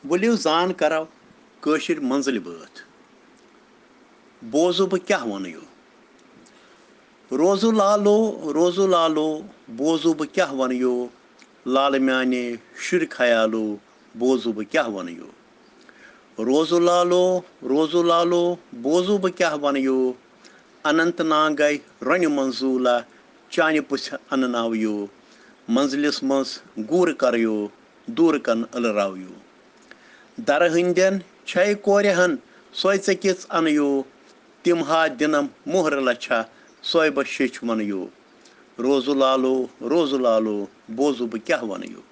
वलियो जान करो कशिर मंजिल बात बोजो बह क्या वन यो रोजो लालो बोजो बह क्या वन यो लाल म्याने शुर ख्यालो बोजो बह क्या वन यो रोजो लालो बोजो बह क्या वन यो अनंत नाग रन मंजूला चान पुछ अननाव यो मंजिलिस मज गूर कर यो दूर कन अलराव यो दर हंदन छय कोरहन सोय किस अन यो तिम हा दिनम मोहर लछा सोय बह शेच वन यो रोजो लालो बोजो बह क्या वन यो।